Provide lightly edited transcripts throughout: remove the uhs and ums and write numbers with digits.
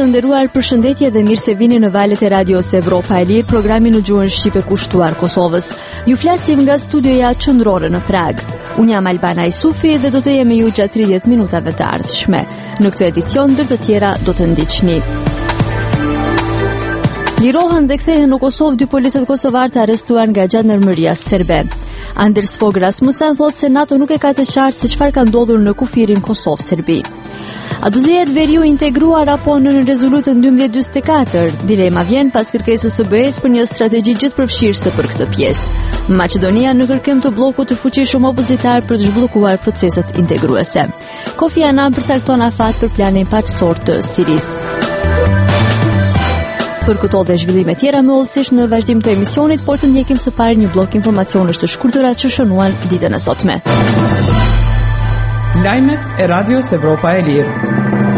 të nderuar, përshëndetje dhe mirë se vini në valët e radios Evropa e Lirë, programin në gjuhën shqipe kushtuar Kosovës. Ju flasim nga studioja qendrore në Prag. Unë jam Albana Isufi dhe do të jem me ju gjatë 30 minutave të ardhshme. Në këtë edicion ndër të tjera do të ndiqni. Lirohen dhe kthehen në Kosovë dy policët kosovar të arrestuar nga gjandarmeria serbe. Anders Fogh Rasmussen thotë se NATO nuk e ka të qartë se çfarë ka ndodhur në kufirin Kosovë-Serbi. A do të jetë veriu integruar apo në rezolutën 1244? Dilema vjen pas kërkesës së BE-s për një strategji gjithëpërfshirëse për këtë pjesë. Maqedonia në kërkim të bllokut të fuqishëm opozitar për të zhbllokuar proceset integruese. Kofi Annan përcakton afat për planin paqësor të Sirisë. Për këto dhe zhvillime tjera më hollësisht në vazhdim të emisionit, por të ndjekim së pari një blok informacionesh të shkurtëra që shënuan ditën e sotme. Lajmet e Radios Evropa e Lirë.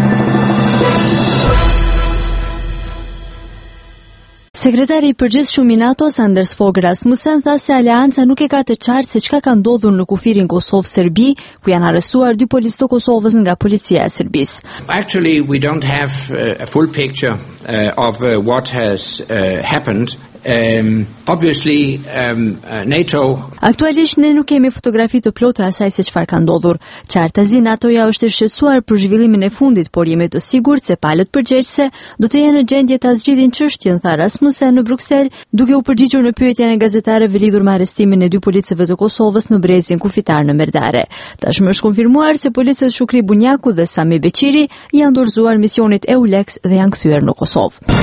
Sekretari i përgjithshëm i NATO-s Anders Fogh Rasmussen tha se aleanca nuk e ka të qartë se çka ka ndodhur në kufirin Kosovë-Serbi, ku janë arrestuar dy policë të Kosovës nga policia e Serbisë. Actually, we don't have a full picture of what has happened. Obviously, NATO. Aktualisht ne nuk kemi fotografi të plota asaj se çfarë ka ndodhur. Qartazi NATO-ja është e shqetësuar për zhvillimin e fundit, por jemi të sigurt se palët përgjegjëse do të jenë në gjendje ta zgjidhin çështjen, tha Rasmussen në Bruksel, duke u përgjigjur në pyetjen e gazetarëve lidhur me arrestimin e dy policëve të Kosovës në brezin kufitar në Merdare. Tashmë është konfirmuar se policët Shukri Bunjaku dhe Sami Beqiri janë dorëzuar misionit EULEX dhe janë kthyer në Kosovë.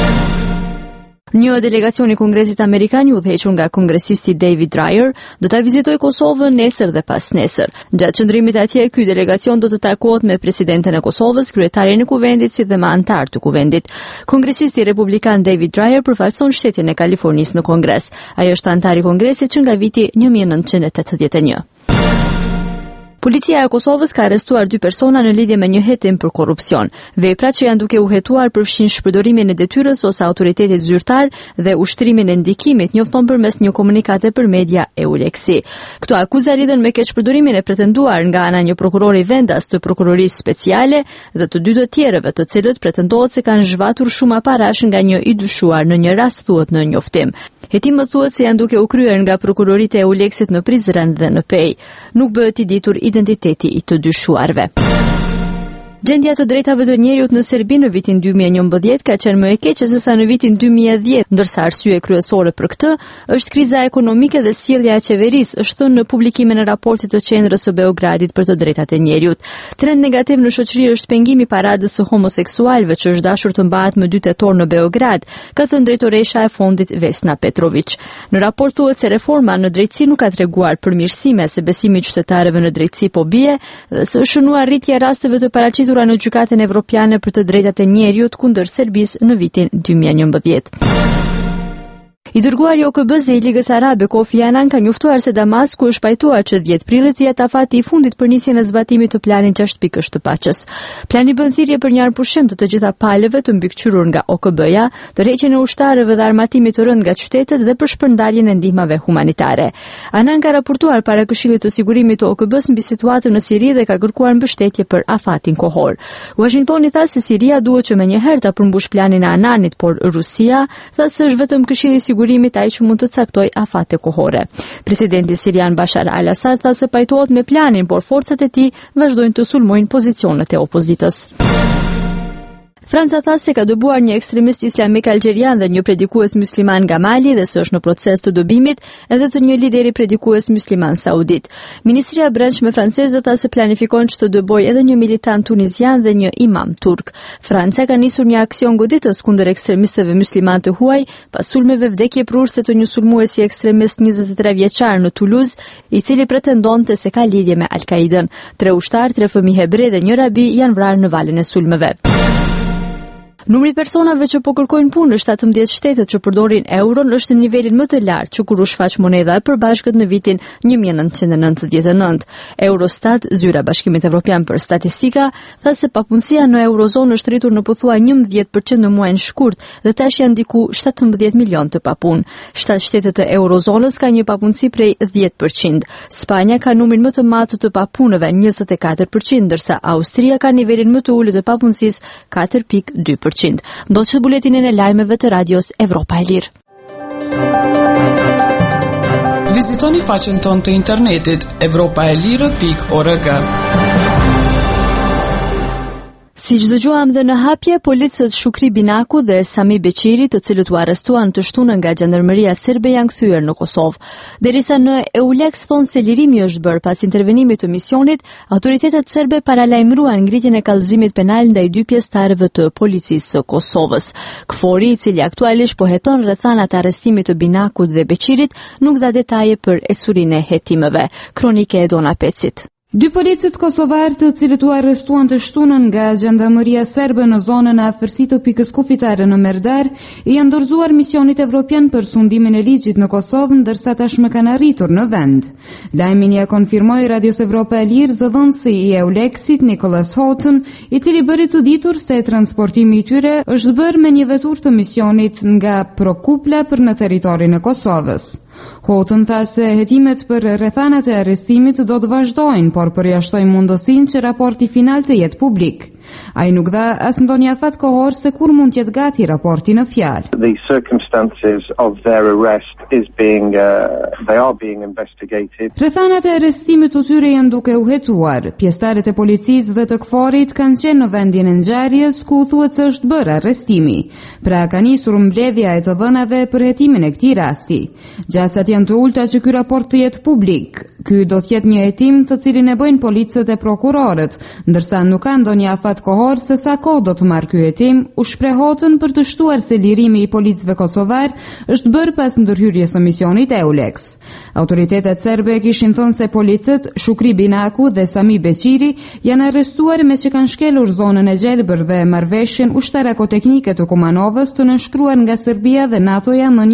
Një delegacion i Kongresit Amerikan, i udhëhequr nga kongresisti David Dreyer, do ta vizitojë Kosovën nesër dhe pasnesër. Gjatë qëndrimit atje, ky delegacion do të takohet me presidenten e Kosovës, kryetarin e kuvendit si dhe me anëtar të kuvendit. Kongresisti republikan David Dreyer përfaqëson shtetin e Kalifornisë në Kongres. Ai është anëtar i Kongresit që nga viti 1981. Policia e Kosovës ka arrestuar dy persona në lidhje me një hetim për korrupsion. Veprat që janë duke u hetuar përfshin shpërdorimin e detyrës ose autoritetit zyrtar dhe ushtrimin e ndikimit, njofton përmes një komunikate për media EULEX-i. Këto akuza lidhen me keqpërdorimin e pretenduar nga ana një prokurori vendas të prokurorisë speciale dhe të dy të tjerëve, të cilët pretendohet se kanë zhvatur shumë parash nga një i dyshuar, në një rast thuhet në njoftim. Hetimet thuhet se janë duke u kryer nga prokuroritë e EULEX-it në Prizren dhe në Pej. Nuk bëhet i ditur identiteti i të dyshuarve. Gjendja të drejtave të njerëzit në Serbi në vitin 2011 ka qenë më e keqe se sa në vitin 2010, ndërsa arsye kryesore për këtë është kriza ekonomike dhe sjellja e qeverisë, është thënë në publikimin e raportit të Qendrës së Beogradit për të drejtat e njerëzit. Trend negativ në shoqëri është pengimi i paradës së homoseksualëve që është dashur të mbahet më 2 tetor në Beograd, ka thënë drejtoresha e fondit Vesna Petrović. Në raport thuhet se reforma në drejtësi nuk ka treguar përmirësime, se besimi i qytetarëve në drejtësi po bie dhe se është shënuar rritja e rasteve të paraqitura në gjykatën evropiane për të drejtat e njerëzit kundër Serbisë në vitin 2011. I dërguari i OKB-s i Ligës Arabe Kofi Annan ka njoftuar se Damasku është pajtuar që 10 prillit të jetë afati i fundit për nisjen e zbatimit të planit 6 pikësh të paqes. Plani bën thirrje për një arpushim të gjitha palëve të mbikëqyrur nga OKB-ja, tërheqjen e ushtarëve dhe armatimit të rënd nga qytetet dhe për shpërndarjen e ndihmave humanitare. Annan ka raportuar para Këshillit të Sigurimit të OKB-s mbi situatën në Siri dhe ka kërkuar mbështetje për afatin kohor. Washingtoni tha se Siria duhet që menjëherë ta përmbush planin e Annanit, por Rusia tha se është vetëm Këshilli i Sigurimit ai që mund të caktoj afate kohore. Presidenti sirian Bashar al-Assad tha se pajtohet me planin, por forcat e tij vazhdojnë të sulmojnë pozicionet e opozitës. Franca tha se ka dëbuar një ekstremist islamik algjerian dhe një predikues musliman nga Mali dhe se është në proces të dëbimit edhe të një lideri predikues musliman saudit. Ministria e Brendshme franceze tha se planifikon që të dëbojë edhe një militant tunizian dhe një imam turk. Franca ka nisur një aksion goditës kundër ekstremistëve musliman të huaj pas sulmeve vdekje prurse të një sulmuesi ekstremist 23 vjeçar në Toulouse, i cili pretendonte se ka lidhje me Al-Qaidën. 3 ushtar, 3 fëmijë hebre dhe një rabi janë vrarë në valën e sulmeve. Numri personave që po kërkojnë punë në 17 shtetet që përdorin euron është në nivelin më të lartë që kur u shfaq monedha e përbashkët në vitin 1999. Eurostat, zyra Bashkimit Evropian për Statistika, tha se papunësia në eurozonë është rritur në pothuaj 11% në muajin shkurt dhe tash janë diku 17 milion të papunë. 7 shtetet të eurozonës ka një papunësi prej 10%. Spanja ka numrin më të madh të papunëve, 24%, ndërsa Austria ka nivelin më të ulët të papunësisë, 4.2%. 100%. Ndoqë buletinin e lajmeve të radios Evropa e Lirë. Vizitoni faqen tonë të internetit evropaelire.org. Si që dëgjuam dhe në hapje, policët Shukri Binaku dhe Sami Beqiri, të cilët u arrestuan të shtunën nga Gjandarmeria Serbe, janë kthyer në Kosovë. Derisa në EULEX thonë se lirimi është bërë pas intervenimit të misionit, autoritetet serbe paralajmëruan ngritjen e kallëzimit penal ndaj 2 pjesëtarëve të policisë së Kosovës. Kfori, i cili aktualisht po heton rrethanat e arrestimit të Binakut dhe Beqirit, nuk dha detaje për ecurinë e hetimeve. Kronike e Dona Pecit. 2 policët kosovarë të cilët u arrestuan të shtunën nga Gjandarmeria Serbe në zonën e afërsitë të pikës kufitare në Merdar, janë dorëzuar misionit evropian për sundimin e ligjit në Kosovë, ndërsa tashmë kanë arritur në vend. Lajmin ja konfirmoi Radios Evropa e Lirë zëdhënësi i EULEX-it Nicholas Houghton, i cili bëri të ditur se transportimi i tyre është bërë me një vetur të misionit nga Prokupla për në territorin e Kosovës. Houghton tha se hetimet për rrethanat e arrestimit do të vazhdojnë, por përjashtoi mundësinë që raporti final të jetë publik. Ai nuk dha as ndonjë afat kohor se kur mund të jetë gati raporti në fjalë. The circumstances of their arrest they are being investigated. Rrethanat e arrestimit të tyre janë duke u hetuar. Pjesëtarët e policisë dhe të KFOR-it kanë qenë në vendin e ngjarjes ku thuhet se është bërë arrestimi. Pra ka nisur mbledhja e të dhënave për hetimin e këtij rasti. Gjasat janë të ulta që ky raport të jetë publik. Ky do të jetë një hetim të cilin e bëjnë policët e prokurorët, ndërsa nuk ka ndonjë afat kohor se sa kohë do të marrë ky hetim, u shpreh Houghton për të shtuar se lirimi i policëve kosovar është bërë pas ndërhyrjes së misionit EULEX. Autoritetet serbe kishin thënë se policët Shukri Binaku dhe Sami Beqiri janë arrestuar me që kanë shkelur zonën e Gjelbër dhe marrëveshjen ushtarako-teknike të Kumanovës të nënshkruar nga Serbia dhe NATO-ja më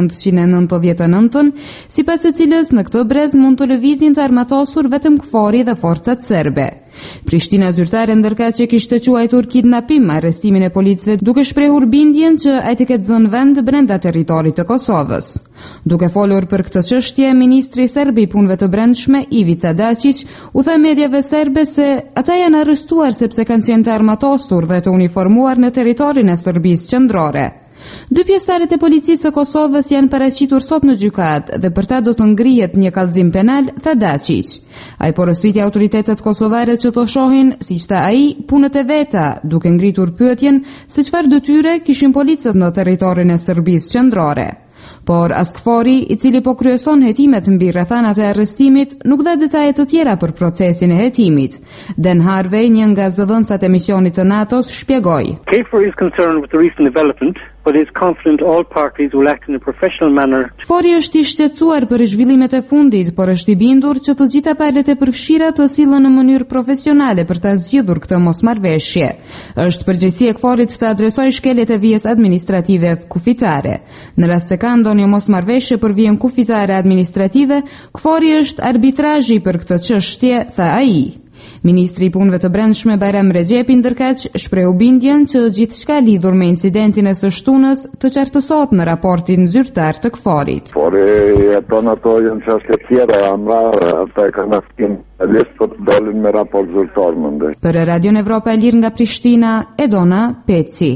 1999, sipas e cilës në këtë brez mund të lëvizin të armatosur vetëm KFOR-i dhe forcat serbe. Prishtina zyrtare ndërkaq që kishte quajtur kidnapim arrestimin e policëve, duke shprehur bindjen që ai të ketë zënë vend brenda territorit të Kosovës. Duke folur për këtë çështje, ministri serb i punëve të brendshme Ivica Dačić u tha mediave serbe se ata janë arrestuar sepse kanë qenë të armatosur dhe të uniformuar në territorin e Serbisë qendrore. 2 pjesëtarët e policisë së Kosovës janë paraqitur sot në gjykatë dhe për ta do të ngrihet një kallëzim penal, tha Dačić. Ai porositi autoritetet kosovare që të shohin, siç tha ai, punët e veta, duke ngritur pyetjen se çfarë detyre kishin policët në territorin e Serbisë qendrore. Por as KFOR-i, i cili po kryeson hetimet mbi rrethanat e arrestimit, nuk dha detaje të tjera për procesin e hetimit. Dan Harvey, një nga zëdhënësat e misionit të NATO-s, shpjegoi. KFOR is concerned with the recent development, but is confident all parties will act in a professional manner. KFOR-i është i shqetësuar për zhvillimet e fundit, por është i bindur që të gjitha palët e përfshira të sillen në mënyrë profesionale për ta zgjidhur këtë mosmarrveshje. Është përgjegjësia e KFOR-it të adresojë shkeljet e vijës administrative kufitare. Në rast se ka ndonjë mosmarrveshje për vijën kufitare administrative, KFOR-i është arbitrazhi për këtë çështje, tha ai. Ministri i punëve të brendshme Bayram Rexhepi ndërkaq shprehu bindjen që gjithçka lidhur me incidentin e së shtunës të qartësohet në raportin zyrtar të KFOR-it. Por jeton ato janë çështje tjera, ata kanë në listë të dalin me raport zyrtar mendoj. Për Radion Evropa e Lirë nga Prishtina, Edona Peci.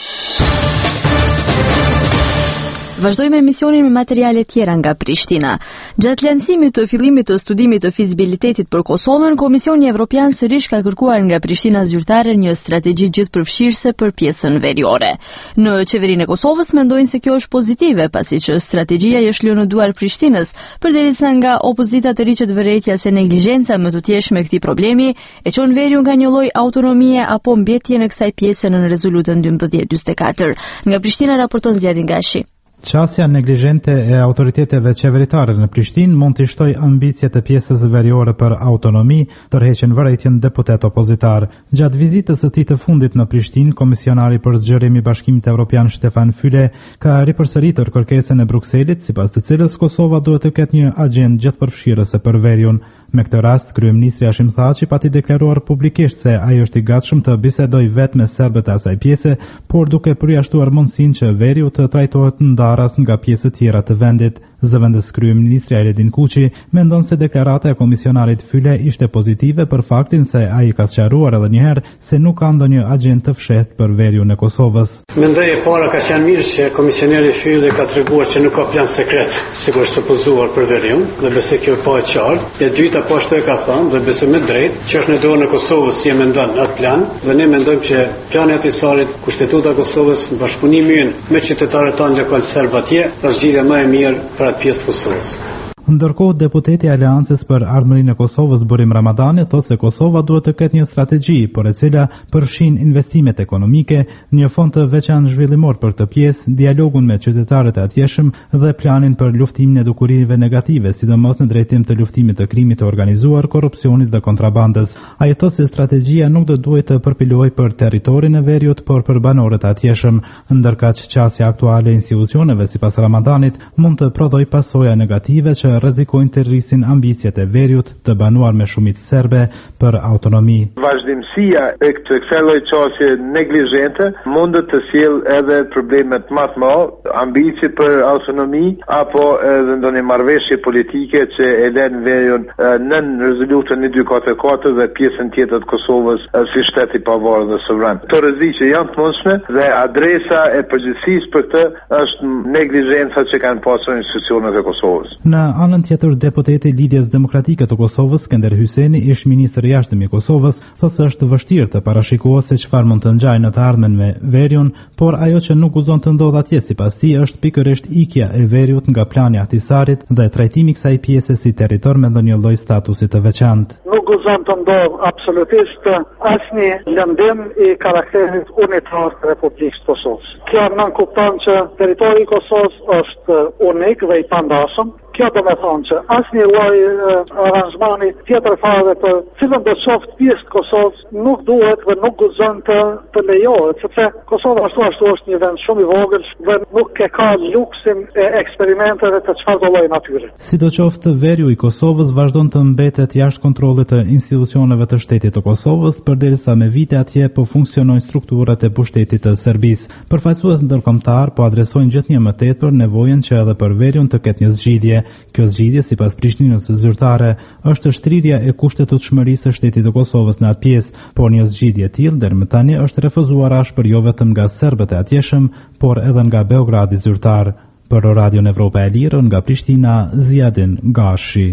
Vazhdojmë emisionin me materiale tjera nga Prishtina. Gjatë lancimit të fillimit të studimit të fizibilitetit për Kosovën, Komisioni Evropian sërish ka kërkuar nga Prishtina zyrtare një strategji gjithëpërfshirëse për pjesën veriore. Në qeverinë e Kosovës mendojnë se kjo është pozitive, pasi që strategjia është lënë në duar Prishtinës, përderisa nga opozita të riqet vërejtja se neglizhenca më tutjeshme e këtij problemi e çon veriun nga një lloj autonomie apo mbetje në kësaj pjese në rezolutën 1244. Nga Prishtina raporton Zjadin Gashi. Qasja neglizhente e autoriteteve qeveritare në Prishtinë mund të shtojë ambicjet e pjesës veriore për autonomi, tërheqën vërejtjen deputet opozitar. Gjatë vizitës së tij të fundit në Prishtinë, komisionari për zgjerim i Bashkimit Evropian Stefan Füle ka ripërsëritur kërkesën e Brukselit, sipas të cilës Kosova duhet të ketë një agjendë gjithëpërfshirëse për veriun. Me këtë rast, kryeministri Hashim Thaçi pati deklaruar publikisht se ai është i gatshëm të bisedojë vetëm me serbët e asaj pjese, por duke përjashtuar mundësinë që veriu të trajtohet ndaras nga pjesë të tjera të vendit. Zëvendës kryeministri Aredin Kuqi mendon se deklarata e komisionarit Fyle ishte pozitive për faktin se ai ka sqaruar edhe një herë se nuk ka ndonjë agjend të fshehtë për veriun e Kosovës. Mendoj e para ka qenë mirë që komisioneri Fyle ka treguar që nuk ka plan sekret, sikur supozuar për veriun, dhe besoj kjo po e qartë. E dyta po ashtu e ka thënë dhe besoj me drejtë që është në dorën e Kosovës si e mendon atë plan, dhe ne mendojmë që plani i Tisarit, Kushtetuta e Kosovës, bashkëpunimi me qytetarët tanë lokal serb atje, është zgjidhja më e mirë për atë pjesë të Kosovës. Ndërkohë, deputeti i Aleancës për Ardhmërinë e Kosovës Burim Ramadani thotë se Kosova duhet të ketë një strategji për e cila përfshin investimet ekonomike, një fond të veçantë zhvillimor për këtë pjesë, dialogun me qytetarët e atjeshëm dhe planin për luftimin e dukurive negative, sidomos në drejtim të luftimit të krimit të organizuar, korrupsionit dhe kontrabandës. Ai thotë se strategjia nuk do duhet të përpilohej për territorin e veriut, por për banorët e atjeshëm, ndërkaq qasja aktuale e institucioneve sipas Ramadanit mund të prodhojë pasoja negative që rrezikojnë të rrisin ambicjet e veriut të banuar me shumicë serbe për autonomi. Vazhdimësia e kësaj lloj qasje neglizhente mund të sjellë edhe probleme të mëdha, ambicie për autonomi apo edhe ndonjë marrëveshje politike që e lën veriun nën rezolutën 1244 dhe pjesën tjetër të Kosovës si shtet i pavarur dhe sovran. Këto rreziqe janë të mundshme dhe adresa e përgjegjësisë për këtë është neglizhenca që kanë pasur institucionet e Kosovës. Në anën tjetër, deputeti i Lidhjes Demokratike të Kosovës, Skender Hyseni, ish ministri i jashtëm i Kosovës, thotë se është vështirë të parashikohet se çfarë mund të ngjajë në të ardhmen me veriun, por ajo që nuk guxon të ndodhë atje sipas tij është pikërisht ikja e veriut nga plani i Ahtisarit dhe trajtimi i kësaj pjese si territor me ndonjë lloj statusi të veçantë. Nuk guxon të ndodhë absolutisht asnjë lëndim i karakterit unitar të Republikës së Kosovës. Kjo nënkupton që territori i Kosovës është unik dhe i pandashëm. Kjo do me thonë që asnjë lloj aranzmani tjetër fare për cilën do të qoftë pjesë të Kosovës nuk duhet dhe nuk guxon të lejohet, sepse Kosova ashtu është një vend shumë i vogël dhe nuk ka luksin e eksperimenteve të çfarëdo lloji natyre. Sidoqoftë, veriu i Kosovës vazhdon të mbetet jashtë kontrollit të institucioneve të shtetit të Kosovës, përderisa me vite atje po funksionojnë strukturat e pushtetit të Serbisë. Përfaqësues ndërkombëtar po adresojnë gjithnjë më tepër nevojën që edhe për veriun të ketë një zgjidhje. Kjo zgjidhje, sipas Prishtinës zyrtare, është shtrirja e kushtetutshmërisë së shtetit të Kosovës në atë pjesë, por një zgjidhje e tillë deri më tani është refuzuar ashpër jo vetëm nga serbët e atjeshëm, por edhe nga Beogradi zyrtar. Për Radion Evropa e Lirë, nga Prishtina, Ziadin Gashi.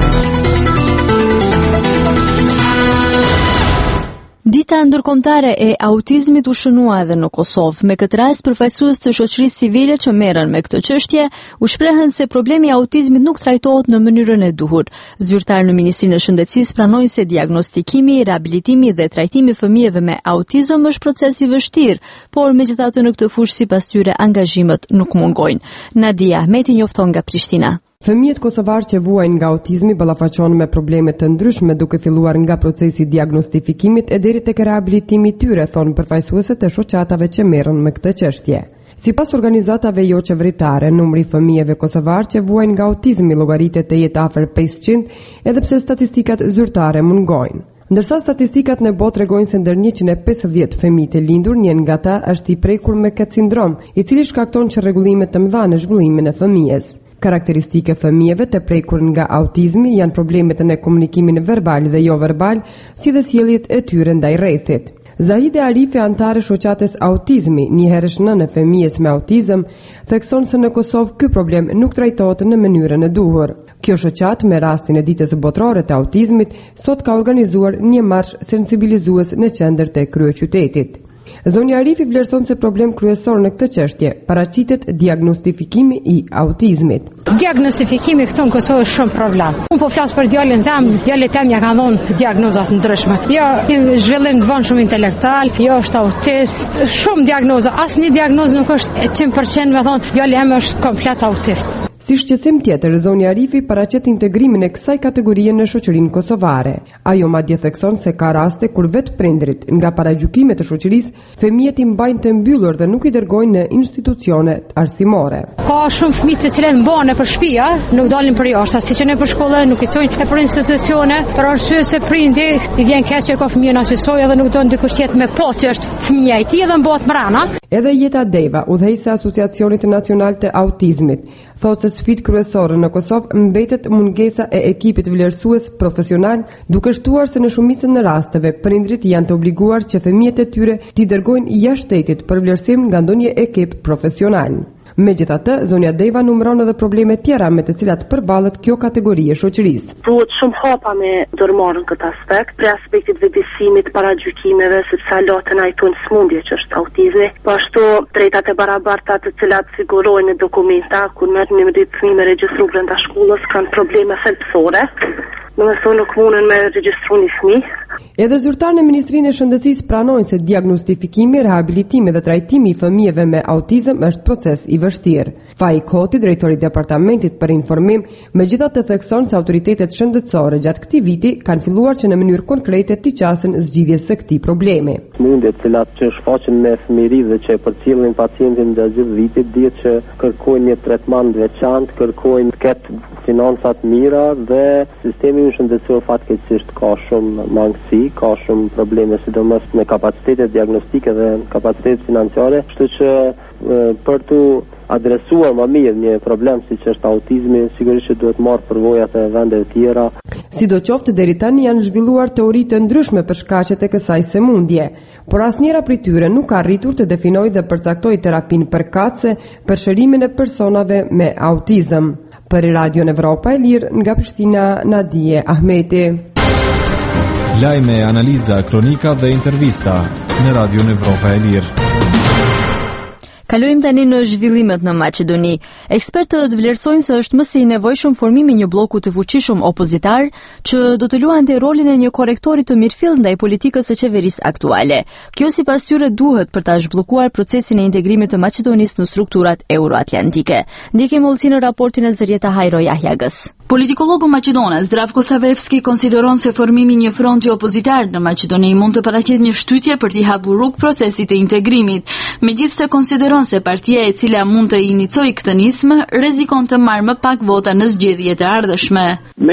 Dita ndërkombëtare e autizmit u shënua edhe në Kosovë. Me këtë rast, përfaqësues të shoqërisë civile që merren me këtë çështje u shprehën se problemi i autizmit nuk trajtohet në mënyrën e duhur. Zyrtar në Ministrinë e Shëndetësisë pranojnë se diagnostikimi, riabilitimi dhe trajtimi i fëmijëve me autizëm është proces i vështirë, por megjithatë në këtë fushë sipas tyre angazhimet nuk mungojnë. Nadia Ahmeti njofton nga Prishtina. Fëmijët kosovar që vuajnë nga autizmi ballafaqohen me probleme të ndryshme duke filluar nga procesi i diagnostifikimit e deri tek rehabilitimi i tyre, thonë përfaqësuesit e shoqatave që merren me këtë çështje. Sipas organizatave jo qeveritare, numri i fëmijëve kosovar që vuajnë nga autizmi llogaritet të jetë afër 500, edhe pse statistikat zyrtare mungojnë. Ndërsa statistikat në botë tregojnë se ndër 150 fëmijë të lindur, një nga ata është i prekur me këtë sindrom, i cili shkakton çrregullime të mëdha në zhvillimin e fëmijës. Karakteristike fëmijëve të prekur nga autizmi janë problemet në komunikimin verbal dhe jo verbal, si dhe sjelljet e tyre ndaj rrethit. Zahide Arifi, antare shoqates autizmi, një herësh nënë e fëmijës me autizëm, thekson se në Kosovë ky problem nuk trajtohet në mënyrën e duhur. Kjo shoqat me rastin e ditës botërore të autizmit sot ka organizuar një marsh sensibilizues në qendër të kryeqytetit. Zonja Arifi vlerëson se problem kryesor në këtë çështje paraqitet diagnostifikimi i autizmit. Diagnostifikimi këtu në Kosovë është shumë problem. Unë po flas për djalin tim, djalit tim ja kanë dhënë diagnoza të ndryshme. Jo, zhvillim të vonë shumë intelektual, jo është autist, shumë diagnoza. Asnjë diagnozë nuk është 100% me thonë djali im është komplet autist. Si shqetësim tjetër, zonja Arifi paraqet integrimin e kësaj kategorie në shoqërinë kosovare. Ajo madje thekson se ka raste kur vetë prindrit, nga paragjykimet e shoqërisë, fëmijët i mbajnë të mbyllur dhe nuk i dërgojnë në institucione arsimore. Ka shumë fëmijë të cilët mbahen nëpër shtëpi, nuk dalin për jashtë, siç në për shkollë, nuk i çojnë për institucione, për arsye se prindi i vjen keq që ka fëmijën asoj edhe nuk don dikush tjetër me pasë është fëmia i tij dhe mbahet mbrana. Edhe Jeta Deva, udhëheqëse e Asociacionit Nacional të Autizmit, thotë se sfidë kryesore në Kosovë mbetet mungesa e ekipit vlerësues profesional, duke shtuar se në shumicën e rasteve prindrit janë të obliguar që fëmijët e tyre t'i dërgojnë jashtë shtetit për vlerësim nga ndonjë ekip profesional. Megjithatë, zonja Deva numëron edhe probleme tjera me të cilat përballet kjo kategori e shoqërisë. Duhet shumë hapa me ndërmarrën këtë aspekt, për aspektit vetësimit, paragjykimeve, sepse lotën ajtojnë smundje që është autizmi, po ashtu drejtat e barabarta të cilat figurojnë në dokumenta, kur merrni me ditë fëmijë me regjistru brenda shkollës, kanë probleme thelbësore. Nuk mundën me regjistru një fëmijë. Edhe zyrtarët në Ministrinë e Shëndetësisë pranojnë se diagnostifikimi, rehabilitimi dhe trajtimi i fëmijëve me autizëm është proces i vështirë. Fai Koti, drejtori i Departamentit për Informim, megjithatë thekson se autoritetet shëndetësore gjatë këtij viti kanë filluar që në mënyrë konkrete të qasen zgjidhjes së këtij problemi. Mundjet cilat që shfaqen me fëmijëri dhe që përcjellin pacientin gjatë gjithë vitit, dihet që kërkojnë një trajtament të veçantë, kërkojnë të ketë financa të mira dhe sistemi shëndetësor fatkeqësisht ka shumë mangësi, ka shumë probleme sidomos me kapacitetet diagnostike dhe kapacitetet financiare, kështu që për të adresuar më mirë një problem siç është autizmi, sigurisht që duhet marrë përvojat e vendeve tjera. Sidoqoftë deri tani janë zhvilluar teori të ndryshme për shkaqet e kësaj sëmundje, por asnjëra prej tyre nuk ka arritur të definojë dhe përcaktojë terapinë përkatëse për shërimin e personave me autizëm. Për Radio Evropa e Lirë, nga Prishtina, Nadije Ahmeti. Lajme, analiza, kronika dhe intervista në Radio Evropa e Lirë. Kalojmë tani në zhvillimet në Maqedoni. Ekspertët vlerësojnë se është më së nevojshëm formimi një bloku të fuqishëm opozitar që do të luante rolin e një korrektori të mirëfillt ndaj politikës së qeverisë aktuale. Kjo sipas tyre duhet për ta zhbllokuar procesin e integrimit të Maqedonisë në strukturat euroatlantike. Ndjekim hollësi në raportin e Zërieta Hajro Jahjagës. Politikologu maqedonas Zdravko Savevski konsideron se formimi një fronti opozitar në Maqedoni mund të paraqetë një shtytje për t'i hapur rrugë procesit të integrimit, megjithse konsideron se partia e cila mund të inicojë këtë nismë rrezikon të marrë më pak vota në zgjedhjet e ardhshme.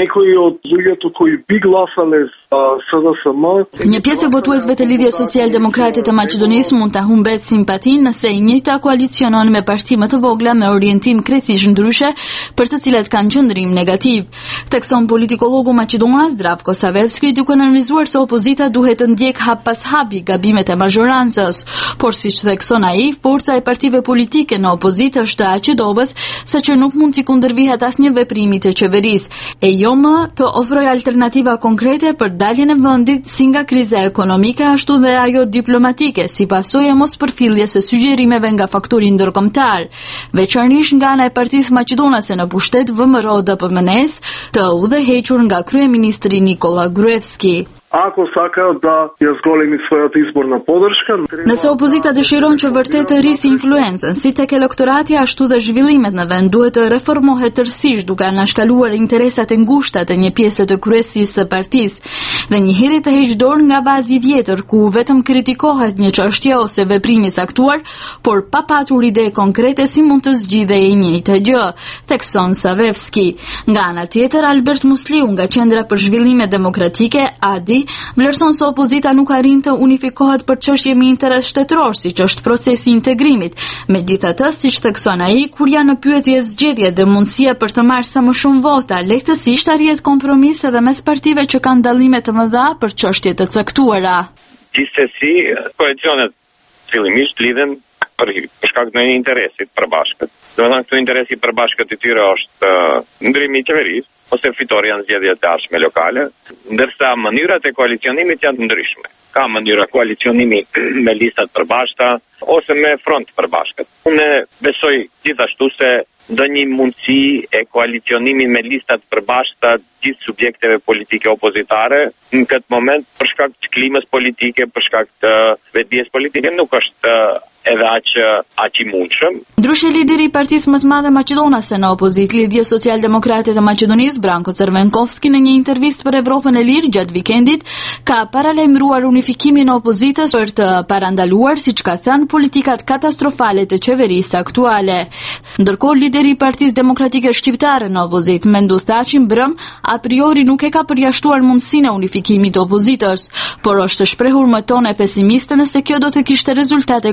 Një pjesë e votuesve të Lidhjes Social-Demokrate të Maqedonisë mund ta humbet simpatinë nëse e njëjta koalicionon me parti më të vogla me orientim krejtësisht ndryshe, për të cilat kanë qëndrim negativ. Thekson politikologu maqedonas Zdravko Savevski, duke analizuar se opozita duhet të ndjek hap pas hapi gabimet e mazhorancës, por siç thekson ai, forca e partive politike në opozitë është aq e dobës saqë nuk mund t'i kundërvihet asnjë veprimi të qeverisë, e jo më të ofrojë alternativa konkrete për daljen e vendit si nga kriza ekonomike ashtu dhe ajo diplomatike, si pasojë e mospërfilljes së sugjerimeve nga faktori ndërkombëtar, veçanërisht nga ana e Partisë Maqedonase në pushtet VMRO-DPMNES, të udhëhequr nga kryeministri Nikola Gruevski. Ako saka da je zgolemi svojat izborna podrška. Nëse opozita dëshiron që vërtet të rrisi influencën, si tek elektorati ashtu dhe zhvillimet në vend, duhet të reformohet tërësisht duke anashkaluar interesat e ngushta të një pjesë të kryesisë së partisë, dhe një herë të heqë dorë nga bazi i vjetër ku vetëm kritikohet një çështje ose veprimi caktuar, por pa patur ide konkrete si mund të zgjidhej e njëjta gjë, thekson Savevski. Nga ana tjetër, Albert Musliu nga Qendra për Zhvillime Demokratike, ADI, vlerëson se opozita nuk arrin të unifikohet për çështje me interes shtetëror, siç është procesi i integrimit. Megjithatë, siç thekson ai, kur janë në pyetje zgjedhje dhe mundësia për të marrë sa më shumë vota, lehtësisht arrihet kompromis edhe mes partive që kanë dallime të mëdha për çështje të caktuara. Gjithsesi, koalicionet fillimisht lidhen për shkak të një interesit përbashkët. Domethënë, këto interesi përbashkët i tyre është ndryrimi i qeverisë ose fitoria në zgjedhjet e ardhshme lokale, ndërsa mënyrat e koalicionimit janë të ndryshme. Ka mënyra koalicionimi me listat përbashkëta ose me front përbashkët. Unë besoj gjithashtu se ndonjë mundësi e koalicionimit me listat përbashkëta gjithë subjekteve politike opozitare në këtë moment për shkak të klimës politike, për shkak të vetdijes politike nuk është edhe aq i mundshëm. Ndryshe lideri i partisë më të madhe maqedonase në opozitë, Lidhja Social-Demokrate të Maqedonisë, Branko Crvenkovski, në një intervistë për Evropën e Lirë gjatë vikendit, ka paralajmëruar unifikimin e opozitës për të parandaluar, siç ka thënë, politikat katastrofale të qeverisë aktuale. Ndërkohë, lideri i Partisë Demokratike Shqiptare në opozitë, Mendus Thaçi, mbrëm, a priori nuk e ka përjashtuar mundësinë e unifikimit të opozitës, por është shprehur më tonë pesimiste nëse kjo do të kishte rezultate konkrete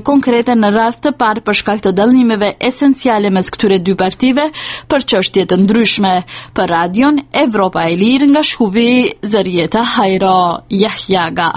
mbeten në radhë të parë për shkak të dallimeve esenciale mes këtyre dy partive për çështje të ndryshme. Për radion Evropa e Lirë nga Shkupi, Zërieta Hajro Jahjaga.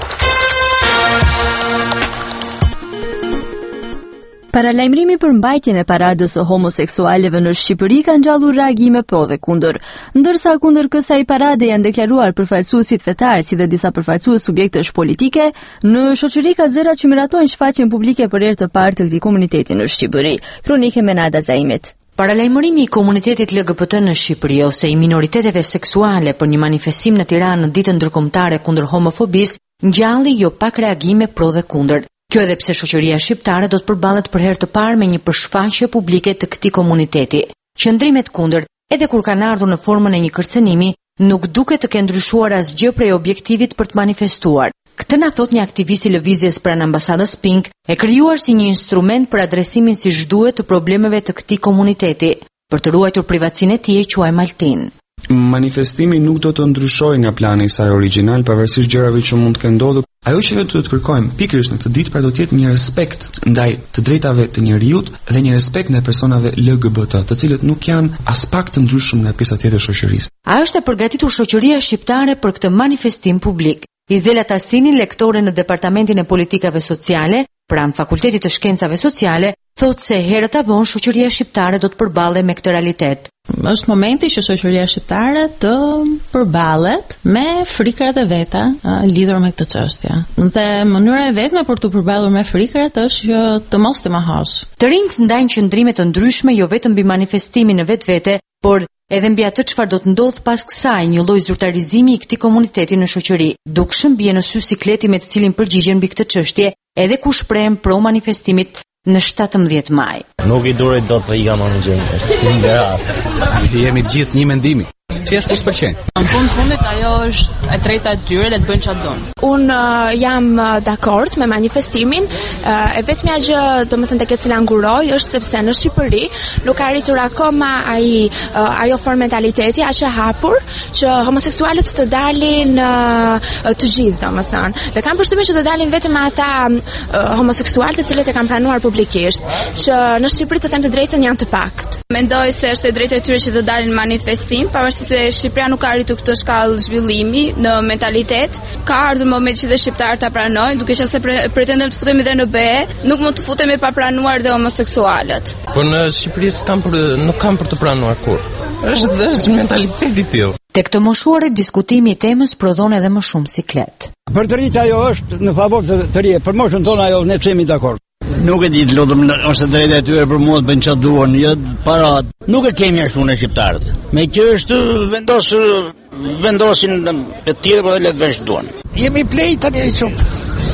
Paralajmërimi për mbajtjen e paradës së homoseksualëve në Shqipëri ka ngjallur reagime po dhe kundër. Ndërsa kundër kësaj parade janë deklaruar përfaqësuesit fetar si dhe disa përfaqësues subjektesh politike, në shoqëri ka zëra që miratojnë shfaqjen publike për herë të parë të këtij komuniteti në Shqipëri. Kronike me Nada Zaimit. Paralajmërimi i komunitetit LGBT në Shqipëri ose i minoriteteve seksuale për një manifestim në Tiranë në ditën ndërkombëtare kundër homofobisë ngjalli jo pak reagime pro dhe kundër. Kjo edhe pse shoqëria shqiptare do të përballet për herë të parë me një përshfaqje publike të këtij komuniteti. Qëndrimet kundër, edhe kur kanë ardhur në formën e një kërcënimi, nuk duket të kenë ndryshuar asgjë prej objektivit për të manifestuar. Këtë na thot një aktivist i lëvizjes pranë ambasadës Pink, e krijuar si një instrument për adresimin siç duhet të problemeve të këtij komuniteti. Për të ruajtur privatësinë e tij, quaj Maltin. Manifestimi nuk do të ndryshojë nga plani i saj origjinal, pavarësisht gjërave që mund të kenë ndodhur. Ajo që ne duhet të kërkojmë pikërisht në këtë ditë pra do të jetë një respekt ndaj të drejtave të njerëzit dhe një respekt ndaj personave LGBT, të cilët nuk janë as pak të ndryshëm nga pjesa tjetër e shoqërisë. A është e përgatitur shoqëria shqiptare për këtë manifestim publik? Izela Tasini, lektore në Departamentin e Politikave Sociale, pranë Fakultetit të Shkencave Sociale, thotë se herët avon shoqëria shqiptare do të përballet me këtë realitet. Është momenti që shoqëria shqiptare të përballet me frikrat e veta lidhur me këtë çështje. Dhe mënyra e vetme për të përballur me frikrat është që të mos të mohosh. Të rinjt ndajnë qëndrime të ndryshme jo vetëm mbi manifestimin në vetvete, por edhe mbi atë çfarë do të ndodh pas kësaj, një lloj zyrtarizimi i këtij komuniteti në shoqëri. Dukshëm bie në sy sikleti me të cilin përgjigjen mbi këtë çështje, edhe ku shprehen pro manifestimit në 17 maj. Nuk i duroj dot të ikam në gjendje. Jemi të gjithë një mendimi. Thjesht mos pëlqen. Në fundit ajo është e drejta e tyre le të bëjnë çfarë don. Unë jam dakord me manifestimin, e vetmja gjë domethënë tek e cila nguroj është sepse në Shqipëri nuk ka arritur akoma ajo form mentaliteti aq e hapur që homoseksualët të dalin të gjithë domethënë. Dhe kanë përshtypjen që do dalin vetëm ata homoseksualët të cilët e kanë pranuar publikisht, që në Shqipëri të them të drejtën janë të pakët. Mendoj se është e drejtë e tyre që të dalin manifestim, pavarësisht se Shqipëria nuk ka arritur këtë shkallë zhvillimi në mentalitet. Ka ardhur momenti që dhe shqiptarët ta pranojnë, duke qenë se pretendojmë të futemi dhe në BE, nuk mund të futemi pa pranuar dhe homoseksualët. Po në Shqipëri nuk kanë për të pranuar kurrë. Është mentaliteti i tillë. Tek të moshuarit diskutimi i temës prodhon edhe më shumë siklet. Për të rinjt ajo është në favor të ri, për moshën tonë ajo ne jemi dakord. Nuk e di të lutem ose drejtë e tyre për mua të bëjnë çfarë duan, jo para. Nuk e kemi ashtu në shqiptarët. Me që është vendosin të tjerë po le të vesh duan. Jemi plej tani çup.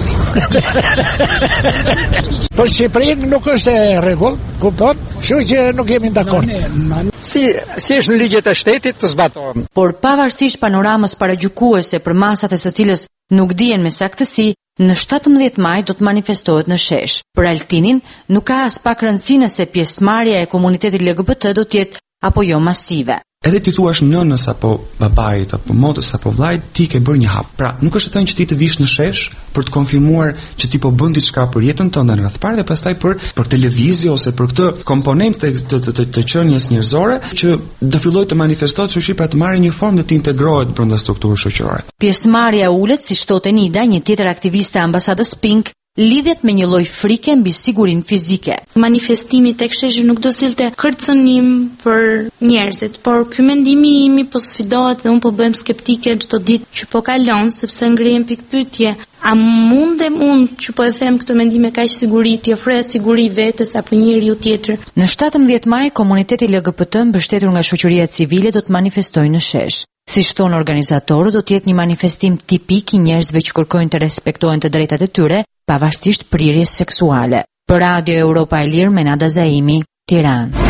Për Shqipërinë nuk është e rregull, kupton? Kështu që nuk jemi dakord. Si është në ligjet e shtetit të zbatohen. Por pavarësisht panoramës paragjykuese për masat e së cilës nuk dihen me saktësi, në 17 maj do të manifestohet në Shesh. Për Altinin nuk ka as pak rëndësi nëse pjesëmarrja e komunitetit LGBT do të jetë apo jo masive. Edhe ti thuash nënës apo babait apo motës apo vllajt, ti ke bërë një hap. Pra, nuk është e thënë që ti të vish në Shesh për të konfirmuar që ti po bën diçka për jetën tënde nga të parë dhe pastaj për televizio ose për këtë komponentë të qenies njerëzore që do fillojë të manifestohet shoqëri pra të marrë një formë dhe të integrohet brenda strukturës shoqërore. Pjesëmarrja ulet, siç thotë Nida, një tjetër aktiviste e ambasadës Pink, lidhet me një lloj frike mbi sigurinë fizike. Manifestimi tek sheshi nuk do sillte kërcënim për njerëzit, por ky mendimi im po sfidohet dhe un po bëhem skeptike çdo ditë që po kalon, sepse ngrihen pikpyetje. A mundem unë që po e them këtë mendim me kaq siguri, t'i ofroj siguri vetes apo njeriu tjetër? Në 17 maj komuniteti LGBT mbështetur nga shoqëria civile do të manifestojë në Shesh. Siç thonë organizatorët, do të jetë një manifestim tipik i njerëzve që kërkojnë të respektohen të drejtat e tyre, pavarësisht prirjes seksuale. Për Radio Europa e Lirë, Menada Zaimi, Tiranë.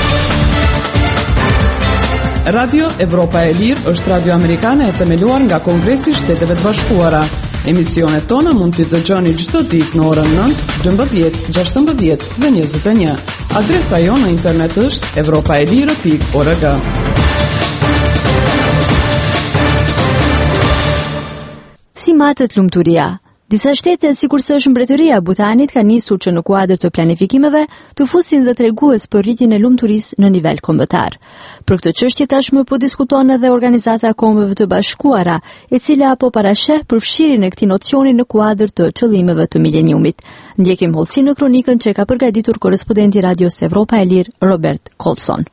Radio Evropa e Lirë është radio amerikane e themeluar nga Kongresi i Shteteve të Bashkuara. Emisionet tona mund t'i dëgjoni çdo ditë në orën 9, 12, 16 dhe 21. Adresa jonë në internet është europaelire.org. Si matet lumturia? Disa shtete, sikurse është Mbretëria e Butanit, ka nisur që në kuadër të planifikimeve të fusin dhe tregues për rritjen e lumturisë në nivel kombëtar. Për këtë çështje tashmë po diskuton edhe Organizata e Kombeve të Bashkuara, e cila po parasheh përfshirjen e këtij nocioni në kuadër të qëllimeve të mileniumit. Ndjekim hollësi në kronikën që ka përgatitur korrespondenti Radios Evropa e Lirë Robert Colson.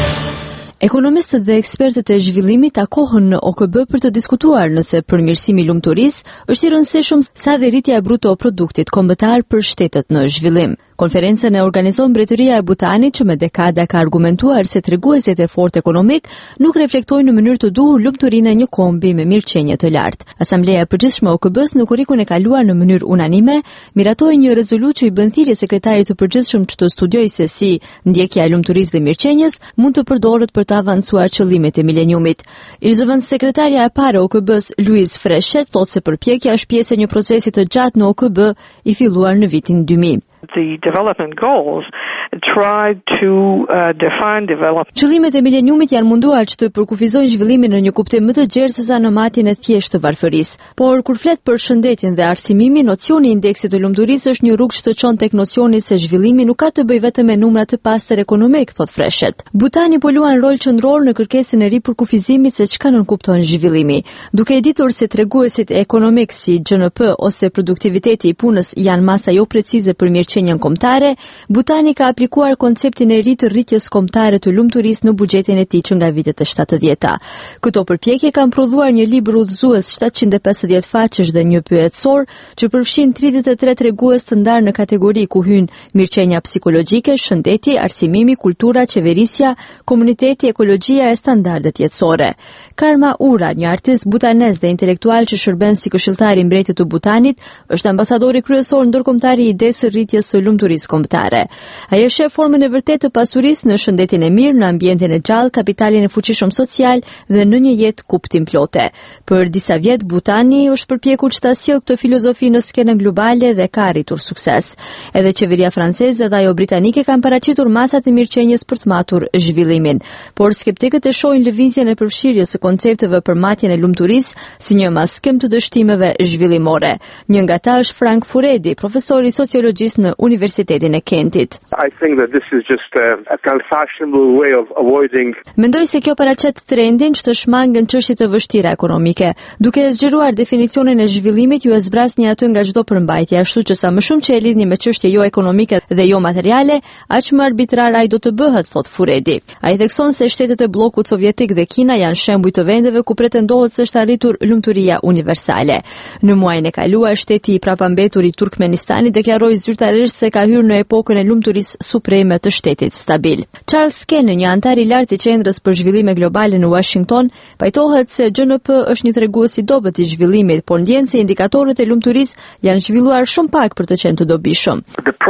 Ekonomistët dhe ekspertët e zhvillimit takohen në OKB për të diskutuar nëse përmirësimi i lumturisë është i rëndësishëm sa dhe rritja e bruto produktit kombëtar për shtetet në zhvillim. Konferencën e organizon Mbretëria e Butanit, që me dekada ka argumentuar se treguesit e fortë ekonomik nuk reflektojnë në mënyrë të duhur lumturinë e një kombi me mirëqenie të lartë. Asambleja e Përgjithshme e OKB-s në kurrikun e kaluar në mënyrë unanime miratoi një rezolutë që i bën thirrje sekretarit të përgjithshëm që të studiojë se si ndjekja e lumturisë dhe mirëqenies mund të përdoret për të avancuar qëllimet e mileniumit. I zëvendës sekretaria e parë e OKB-s Louise Freshet thotë se përpjekja është pjesë e një procesi të gjatë në OKB i filluar në vitin 2000. The development goals tried to define development. Qëllimet e mileniumit janë munduar që të përkufizojnë zhvillimin në një kuptim më të gjerë sesa në matjen e thjeshtë të varfërisë. Por kur flet për shëndetjen dhe arsimimin, nocioni i indeksit të lumturisë është një rrugë që të çon tek nocioni se zhvillimi nuk ka të bëjë vetëm me numra të pastër ekonomik, thot Freshet. Butani po luan rol qendror në kërkesën e ri për kufizimit se çka nënkupton zhvillimi. Duke e ditur se treguesit ekonomik si GNP ose produktiviteti i punës janë masa jo precize për mirëqenien kombëtare, Butani ka aplikuar konceptin e ri të rritjes kombëtare të lumturisë në buxhetin e tij që nga vitet e 70-ta. Këto përpjekje kanë prodhuar një libër udhëzues 750 faqesh dhe një pyetësor që përfshin 33 tregues të ndarë në kategori ku hyn mirëqenia psikologjike, shëndeti, arsimimi, kultura, qeverisja, komuniteti, ekologjia e standardet jetësore. Karma Ura, një artist butanez dhe intelektual që shërben si këshilltar i mbretit të Butanit, është ambasadori kryesor ndërkombëtar i idesë së rritjes së lumturisë kombëtare. Ai e sheh formën e vërtetë të pasurisë në shëndetin e mirë, në ambientin e gjallë, kapitalin e fuqishëm social dhe në një jetë kuptim plote. Për disa vjet Butani është përpjekur që ta sjellë këtë filozofi në skenën globale dhe ka arritur sukses. Edhe qeveria franceze dhe ajo britanike kanë paraqitur masat e mirëqenies për të matur zhvillimin, por skeptikët e shohin lëvizjen e përfshirjes së koncepteve për matjen e lumturisë si një maskem të dështimeve zhvillimore. Një nga ta është Frank Furedi, profesor i sociologjisë në Universitetin e Kentit. I think that this is just a kind of fashionable way of avoiding. Mendoj se kjo paraqet trendin që të shmangën çështje të vështira ekonomike. Duke zgjeruar definicionin e zhvillimit, ju e zbrasni atë nga çdo përmbajtje, ashtu që sa më shumë që e lidhni me çështje jo ekonomike dhe jo materiale, aq më arbitrar ai do të bëhet, thot Furedi. Ai thekson se shtetet e bllokut sovjetik dhe Kina janë shembuj të vendeve ku pretendohet se është arritur lumturia universale. Në muajin e kaluar, shteti i prapambetur i Turkmenistanit deklaroi zyrtarisht se ka hyrë në epokën e lumturisë supreme të shtetit stabil. Charles Kennan, një antar i lartë i qendrës për zhvillime globale në Washington, pajtohet se GNP është një tregues i dobët i zhvillimit, por ndjen se indikatorët e lumturisë janë zhvilluar shumë pak për të qenë të dobishëm.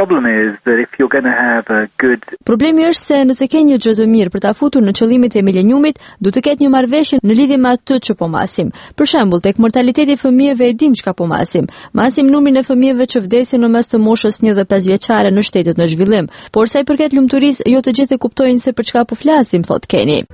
Problemi është se nëse ke një gjë të mirë për ta futur në qëllimet e mileniumit, do të ketë një marrëveshje në lidhje me atë që po masim. Për shembull, tek mortaliteti i fëmijëve e dim çka po masim. Masim numrin e fëmijëve që vdesin në mes të moshës 1 dhe 5 vjeçare në shtetet në zhvillim. Por sa i përket lumturisë, jo të gjithë e kuptojnë se për çka po flasim, thot Kenny.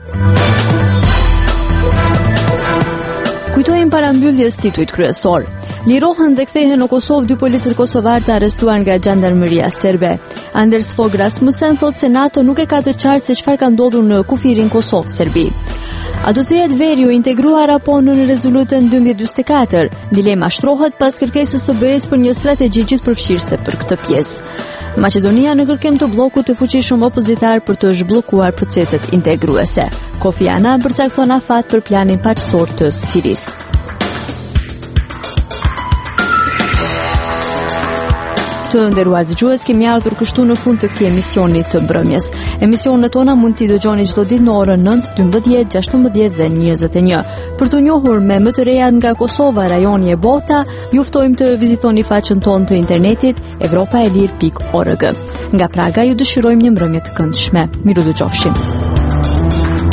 Kujtojmë parambylljes titujt kryesor. Lirohen dhe kthehen në Kosovë dy policët kosovar të arrestuar nga Gjandarmeria serbe. Anders Fogh Rasmussen thot se NATO nuk e ka të qartë se çfarë ka ndodhur në kufirin Kosovë-Serbi. A do të jetë veri u integruar apo në rezolutën 1244? Dilema shtrohet pas kërkesës së BE-s për një strategji gjithëpërfshirëse për këtë pjesë. Maqedonia në kërkim të bllokut të fuqishëm opozitar për të zhbllokuar proceset integruese. Kofi Annan përcakton afat për planin paqësor të Sirisë. Të nderuar dëgjues, kemi ardhur kështu në fund të këtij emisioni të mbrëmjes. Emisionet tona mund t'i dëgjoni çdo ditë në orën 9, 12, 16 dhe 21. Për të njohur me më të rejat nga Kosova, rajoni e bota, ju ftojmë të vizitoni faqen tonë të internetit evropaelir.org. Nga Praga ju dëshirojmë një mbrëmje të këndshme. Miru dëgjofshim.